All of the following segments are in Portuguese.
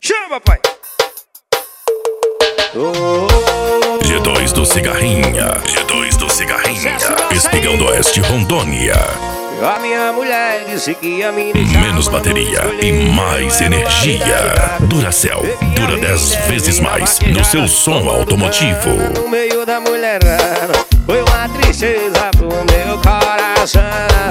Chama, pai! G2 do Cigarrinha, G2 do Cigarrinha, Espigão do Oeste, Rondônia. A minha mulher disse que ia me deixar. Menos bateria e mais energia. Duracell, dura 10 vezes mais no seu som automotivo. No meio da mulherada foi uma tristeza pro meu coração.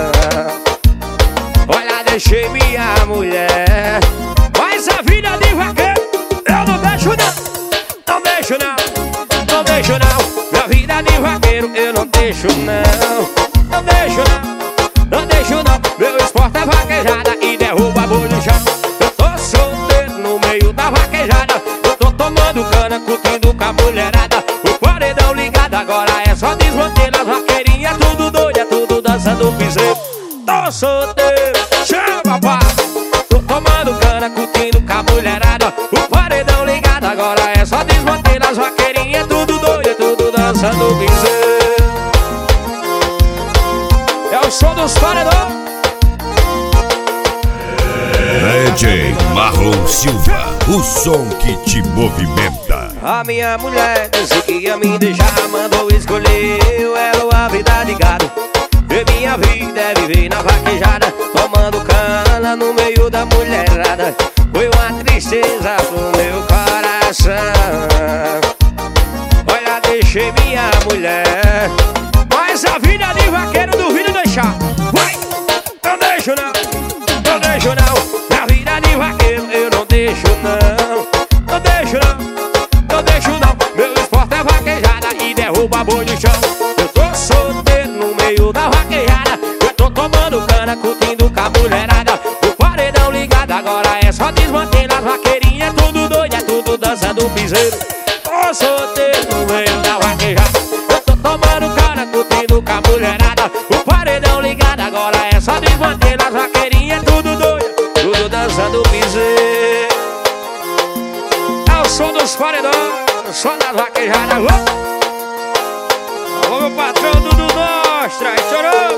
Olha, deixei minha mulher, mas a vida de vaqueiro eu não deixo não. Não deixo não, não deixo não. Minha vida de vaqueiro eu não deixo não. Não deixo não. Não deixo não, meu esporte é vaquejada e derruba boi no chão. Eu tô solteiro no meio da vaquejada. Eu tô tomando cana, curtindo com a mulherada. O paredão ligado agora é só desmantelo. As vaqueirinhas tudo doida, tudo dançando piseiro. Tô solteiro, chama pá. Tô tomando cana, curtindo com a mulherada. O paredão ligado agora é só desmantelo. As vaqueirinhas tudo doida, tudo dançando piseiro. É o som dos paredões. DJ Marlon Silva, o som que te movimenta. A minha mulher disse que ia me deixar, mandou escolher eu era a vida de gado. E minha vida é viver na vaquejada, tomando cana no meio da mulherada. Foi uma tristeza pro meu coração. Olha, deixei minha mulher, mas a vida de vaqueiro duvido deixar. Vai! Não deixo não, não deixo não. Minha vida de vaqueiro eu não deixo não. Não deixo não, não deixo não. Meu esporte é vaquejada e derruba boi no chão. Eu tô solteiro no meio da vaquejada. Eu tô tomando cana, curtindo com a mulherada. O paredão ligado agora é só desmantelo. As vaqueirinhas tudo doida, é tudo dançando piseiro. Tô solteiro no meio da vaquejada. Eu tô tomando cana, curtindo com a mulherada. O paredão ligado agora é só desmantelo. As vaqueirinhas tudo doida, tudo dançando piseiro. É o som dos paredões, o som das vaquejadas. Alô, meu patrão Dudu Nostra, chorou.